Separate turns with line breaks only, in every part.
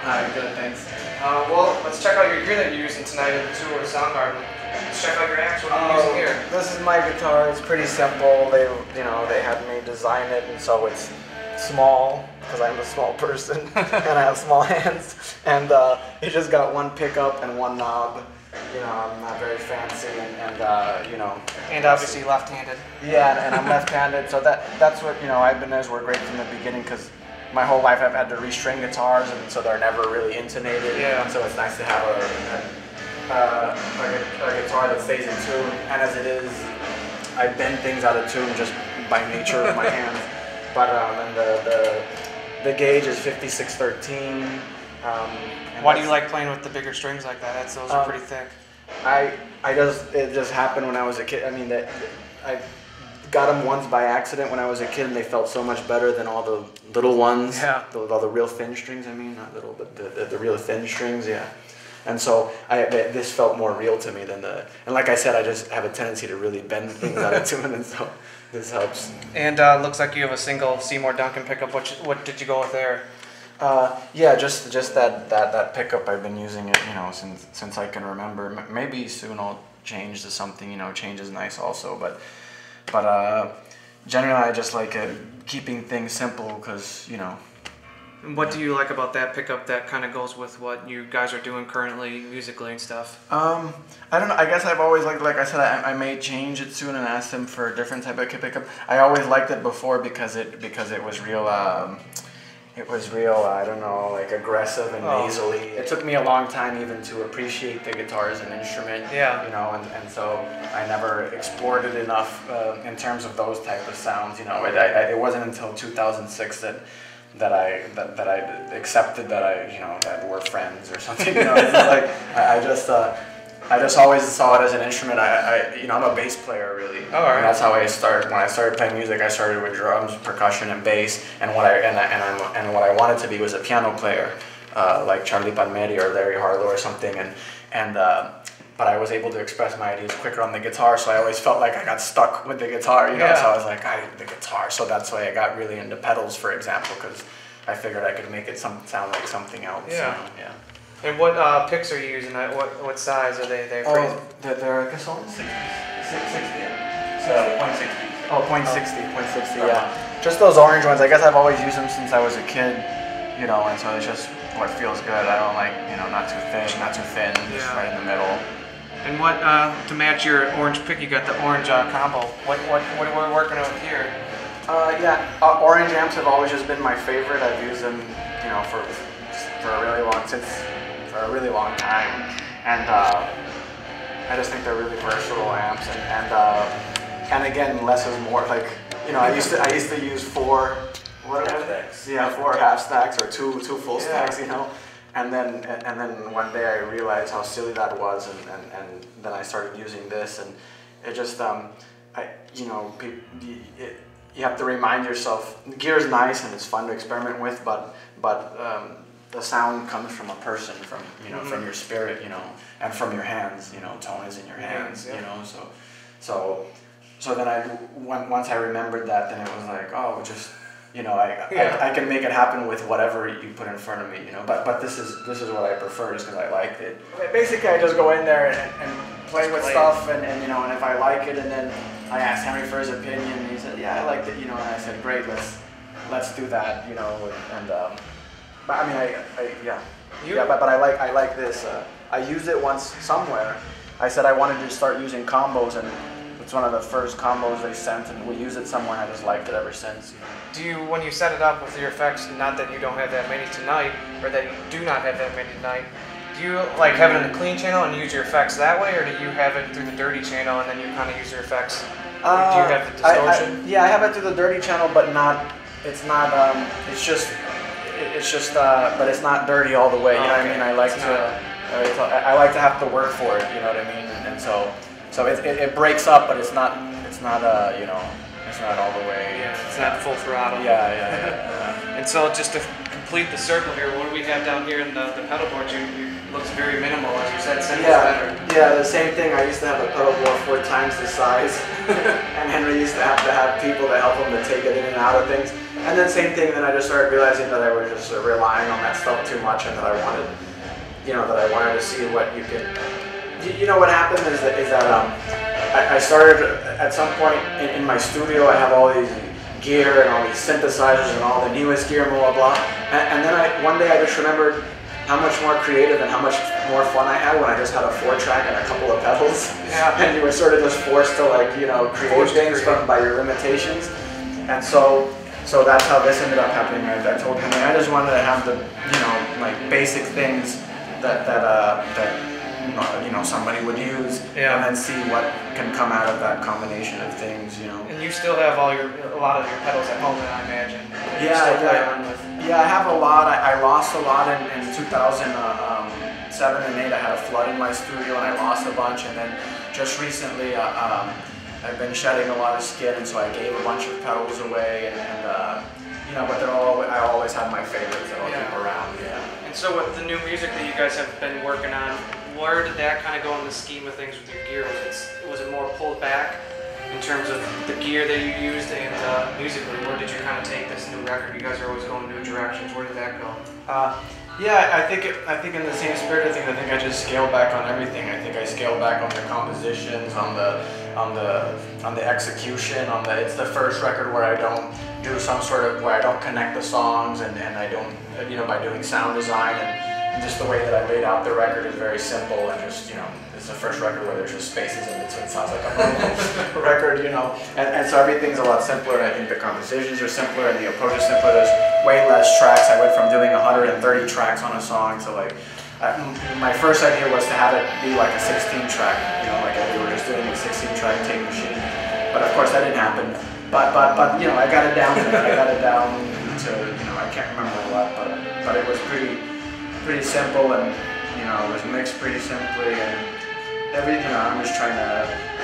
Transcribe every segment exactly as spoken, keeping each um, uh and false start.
Hi, good, thanks. Uh, well, let's check out your gear that you're using tonight at the tour of Soundgarden. Let's check out your amps. What are you using here?
This is my guitar. It's pretty simple. They, you know, they had me design it, and so it's small because I'm a small person and I have small hands. And uh, it just got one pickup and one knob. You know, I'm not very fancy, and, and uh, you know.
And obviously left-handed.
Yeah, and, and I'm left-handed, so that that's what you know. Ibanez were great from the beginning because my whole life I've had to restring guitars, and so they're never really intonated.
Yeah.
So it's nice to have a, a, uh, a, a guitar that stays in tune. And as it is, I bend things out of tune just by nature of my hands. But um, and the, the the gauge is fifty-six thirteen. Um,
Why do you like playing with the bigger strings like that? That's, those are
um,
pretty thick.
I I just it just happened when I was a kid. I mean that I got them once by accident when I was a kid, and they felt so much better than all the little ones.
Yeah.
The, all the real thin strings. I mean, not little, but the the, the real thin strings. Yeah. And so I this felt more real to me than the. And like I said, I just have a tendency to really bend things out of tune, and so this helps.
And uh, looks like you have a single Seymour Duncan pickup. What what did you go with there?
Uh, yeah, just just that, that, that pickup. I've been using it, you know, since since I can remember. M maybe soon I'll change to something, you know. Change is nice also, but but uh, generally I just like uh, keeping things simple because you know.
And what do you like about that pickup that kind of goes with what you guys are doing currently musically and stuff?
Um, I don't know. I guess I've always liked, like I said, I, I may change it soon and ask them for a different type of pickup. I always liked it before because it because it was real. Um, It was real, I don't know, like aggressive and
oh.
nasally. It took me a long time even to appreciate the guitar as an instrument.
Yeah.
You know, and, and so I never explored it enough uh, in terms of those type of sounds. You know, it, I, it wasn't until two thousand six that that I that, that I accepted that I you know that we're friends or something. You know, it's like I, I just. Uh, I just always saw it as an instrument. I, I you know, I'm a bass player really.
Oh, all right.
And that's how I started. When I started playing music, I started with drums, percussion, and bass. And what I and I, and, I'm, and what I wanted to be was a piano player, uh, like Charlie Palmieri or Larry Harlow or something. And and uh, but I was able to express my ideas quicker on the guitar, so I always felt like I got stuck with the guitar. You know,
Yeah.
so I was like, I the guitar. So that's why I got really into pedals, for example, because I figured I could make it some sound like something else.
Yeah.
You know? Yeah.
And what uh, picks are you using? Uh, What what size are they? They
Oh,
phrase-
they're, they're I guess all sixty. sixty.
So point sixty.
Oh, point sixty, point sixty, yeah. Just those orange ones. I guess I've always used them since I was a kid, you know, and so it's just what feels good. I don't like, you know, not too thin, not too thin, just
Yeah.
right in the middle.
And what uh, to match your orange pick? You got the orange uh, combo. What what what are we working with here?
Uh, yeah, uh, orange amps have always just been my favorite. I've used them, you know, for for a really long since for a really long time, and uh, I just think they're really versatile amps. And and, uh, and again, less is more. Like, you know, I used to I used to use four what
Half stacks.
Yeah, four half stacks or two two full
Yeah.
stacks, you know. And then and then one day I realized how silly that was, and, and, and then I started using this, and it just um, I you know pe- it, you have to remind yourself gear is nice and it's fun to experiment with, but but um, the sound comes from a person, from you know, mm-hmm. from your spirit, you know, and from your hands. You know, tone is in your hands. Yeah. You know, so so so then I once I remembered that, then it was like, oh, just you know, I,
yeah.
I I can make it happen with whatever you put in front of me. You know, but but this is this is what I prefer, just because I liked it. Basically, I just go in there and, and play
Just
with
play.
stuff, and, and you know, and if I like it, and then I asked Henry for his opinion, and he said, yeah, I liked it. You know, and I said, great, let's let's do that. You know, and. and um, But I mean, I, I yeah,
You-
yeah, but, but I like I like this. Uh, I used it once somewhere. I said I wanted to start using combos, and it's one of the first combos they sent, and we used it somewhere, and I just liked it ever since. You know?
Do you, when you set it up with your effects, not that you don't have that many tonight, or that you do not have that many tonight, do you like have it in the clean channel and use your effects that way, or do you have it through the dirty channel and then you kind of use your effects? Or do you have the
Uh, I-
distortion?
I, yeah, I have it through the dirty channel, but not. It's not. Um, it's just. It's just. Uh, but it's not dirty all the way. You know what I mean? I like
It's
to.
not-
I, I like to have to work for it. You know what I mean? And, and so, so it, it it breaks up, but it's not. It's not. Uh, you know. It's not all the way.
Yeah, it's not full throttle.
Yeah, yeah, yeah. yeah.
And so just to complete the circle here, what do we have down here in the, the pedal board? You, you looks very minimal, as you said. Simple's
yeah,
better.
Yeah, the same thing. I used to have a pedal board four times the size, and Henry used to have to have people to help him to take it in and out of things. And then same thing. Then I just started realizing that I was just uh, relying on that stuff too much, and that I wanted, you know, that I wanted to see what you could. You, you know what happened is that is that um, I, I started at some point in, in my studio. I have all these gear and all these synthesizers and all the newest gear, blah blah blah. And, and then I one day I just remembered how much more creative and how much more fun I had when I just had a four track and a couple of pedals.
Yeah.
And you were sort of just forced to like, you know, create
Forced to
things
create.
from by your limitations. And so so that's how this ended up happening. I, I told him I just wanted to have the, you know, like basic things that that uh that you know somebody would use,
yeah.
and then see what can come out of that combination of things, you know.
And you still have all your a lot of your pedals at home, I imagine. that you
Yeah,
still play
yeah.
on with.
Yeah, I have a lot. I, I lost a lot in, in two thousand seven and eight. I had a flood in my studio and I lost a bunch. And then just recently, uh, um, I've been shedding a lot of skin, and so I gave a bunch of pedals away. And, and uh, you know, but they're all. I always have my favorites that I'll
Yeah.
keep around. Yeah.
And so with the new music that you guys have been working on, where did that kind of go in the scheme of things with your gear? Was it, was it more pulled back in terms of the gear that you used, and uh, musically, where did you kind of take this new record? You guys are always going new directions. Where did that go?
Uh, yeah, I think it, I think in the same spirit of things, I think I just scaled back on everything. I think I scaled back on the compositions, on the on the on the execution, on the. It's the first record where I don't do some sort of where I don't connect the songs, and, and I don't, you know, by doing sound design, and just the way that I laid out the record is very simple, and just, you know, it's the first record where there's just spaces in between. It sounds like a normal record, you know, and, and so everything's a lot simpler, and I think the compositions are simpler, and the approach is simpler. There's way less tracks. I went from doing one hundred thirty tracks on a song to like, I, my first idea was to have it be like a sixteen track, you know, like if we were just doing a sixteen track tape machine, but of course that didn't happen. But, but, but, you know, I got it down, I got it down to, you know, I can't remember what, but, but it was pretty, pretty simple, and, you know, it was mixed pretty simply, and everything, you know, I'm just trying to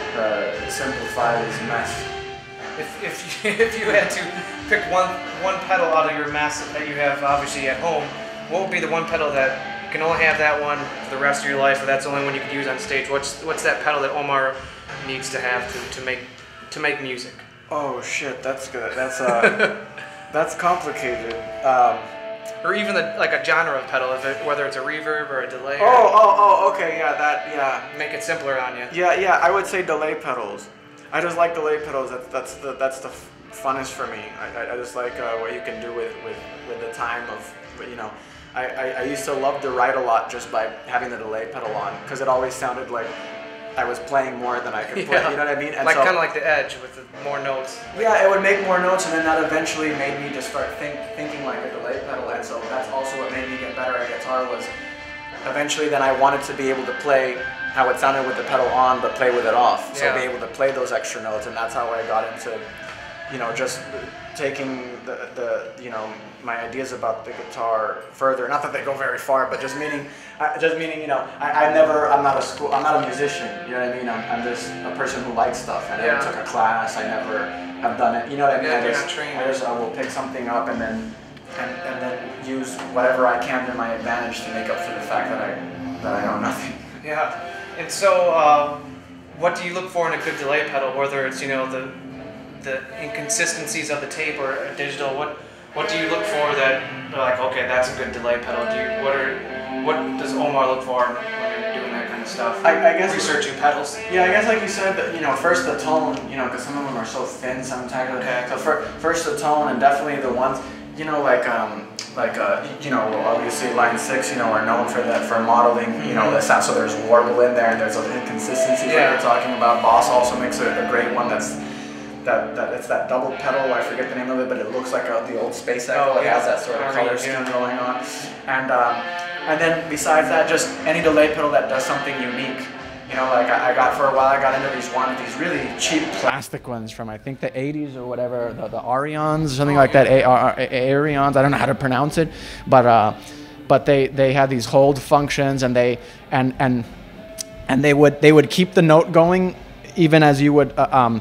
uh, simplify this mess.
If, if, you, if you had to pick one, one pedal out of your mess that you have obviously at home, what would be the one pedal that you can only have that one for the rest of your life, or that's the only one you could use on stage? What's, what's that pedal that Omar needs to have to, to, make, to make music?
Oh shit, that's good. That's uh, that's complicated. Um,
or even the, like a genre of pedal, if it, whether it's a reverb or a delay.
Oh,
or
oh, oh, okay, yeah, that, yeah.
Make it simpler on you.
Yeah, yeah, I would say delay pedals. I just like delay pedals. That's that's the that's the funnest for me. I, I just like uh, what you can do with, with, with the time of, you know. I, I, I used to love to write a lot just by having the delay pedal on, because it always sounded like I was playing more than I could play,
yeah.
you know what I mean? And
like
so,
kind of like the Edge with the more notes.
Yeah, it would make more notes, and then that eventually made me just start think, thinking like a delay pedal, and so that's also what made me get better at guitar. Was eventually then I wanted to be able to play how it sounded with the pedal on, but play with it off. So
yeah.
be able to play those extra notes, and that's how I got into, you know, just taking the, the you know, my ideas about the guitar further. Not that they go very far, but just meaning, uh, just meaning, you know, I, I never, I'm not a school, I'm not a musician. You know what I mean? I'm, I'm just a person who likes stuff. I never
yeah.
took a class. I never have done it. You know what I mean?
Yeah,
I
you're
just,
not trained.
I just, I will pick something up and then, and, and then use whatever I can to my advantage to make up for the fact that I, that I know nothing.
Yeah. And so, uh, what do you look for in a good delay pedal? Whether it's, you know, the the inconsistencies of the tape or a digital, what what do you look for that you're like, okay, that's a good delay pedal? Do you what are what does Omar look for when you're doing that kind of stuff?
I, I guess
researching pedals.
Yeah, I guess like you said, that, you know, first the tone, you know, because some of them are so thin sometimes.
Okay.
So for, first the tone, and definitely the ones, you know, like um, like uh, you know, obviously line six, you know, are known for that, for modeling, you know, the sound. So there's warble in there, and there's those inconsistencies
yeah.
that you're talking about. Boss also makes a, a great one that's. That, that it's that double pedal, I forget the name of it, but it looks like a, the old Space Echo.
Oh,
it
yeah.
has that sort of
Harmony,
color scheme
yeah.
going on, and um, and then besides that, just any delay pedal that does something unique. You know, like I, I got for a while, I got into these one, these really cheap plastic ones from I think the eighties or whatever, the, the Arions or something
oh,
like
yeah.
that, A- A- Arions. I don't know how to pronounce it, but uh, but they they had these hold functions, and they and and and they would they would keep the note going even as you would. Uh, um,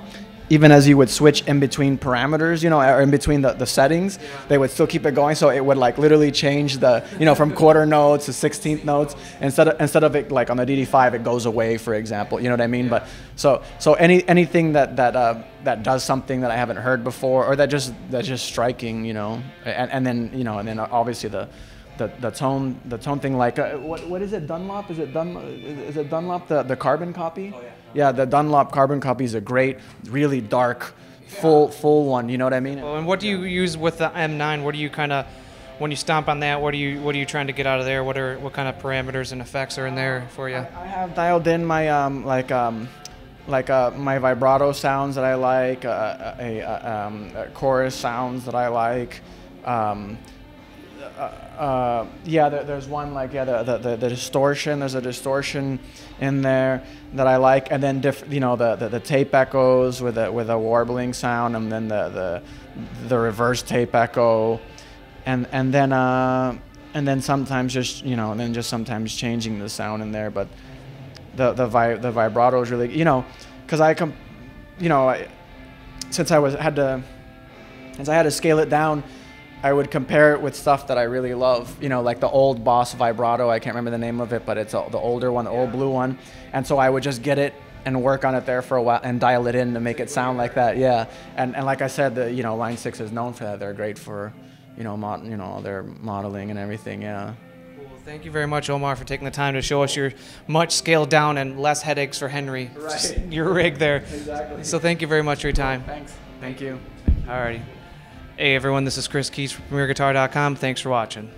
even as you would switch in between parameters, you know, or in between the, the settings, yeah. they would still keep it going. So it would like literally change the, you know, from quarter notes to sixteenth notes. Instead of, instead of it like on the D D five, it goes away, for example, you know what I mean? Yeah. But so, so any, anything that, that, uh, that does something that I haven't heard before, or that just, that's just striking, you know, and, and then, you know, and then obviously the, the, the tone, the tone thing, like, uh, what, what is it, Dunlop? Is it Dunlop, is it Dunlop, the, the carbon copy? Oh, yeah. Yeah, the Dunlop carbon copy is a great, really dark, full full one. You know what I mean?
Well, and what do you use with the M nine? What do you kind of, when you stomp on that, what are you what are you trying to get out of there? What are what kind of parameters and effects are in there for you?
I, I have dialed in my um like um like uh my vibrato sounds that I like, uh, a, a, um, a chorus sounds that I like. Um, Uh, uh, yeah, there, there's one like yeah the, the the distortion. There's a distortion in there that I like, and then diff, you know the, the the tape echoes with a with a warbling sound, and then the the the reverse tape echo, and and then uh and then sometimes just you know and then just sometimes changing the sound in there. But the the vi the vibrato is really you know because I com you know I, since I was had to since I had to scale it down. I would compare it with stuff that I really love, you know, like the old Boss vibrato. I can't remember the name of it, but it's a, the older one, the old blue one. And so I would just get it and work on it there for a while and dial it in to make it sound like that. Yeah. And and like I said, the you know Line six is known for that. They're great for, you know, mod, you know, their modeling and everything. Yeah.
Well, thank you very much, Omar, for taking the time to show us your much scaled down and less headaches for Henry.
Right.
Your rig there.
Exactly.
So thank you very much for your time.
Thanks. Thank you.
Alrighty. Hey everyone, this is Chris Keys from Premier Guitar dot com. Thanks for watching.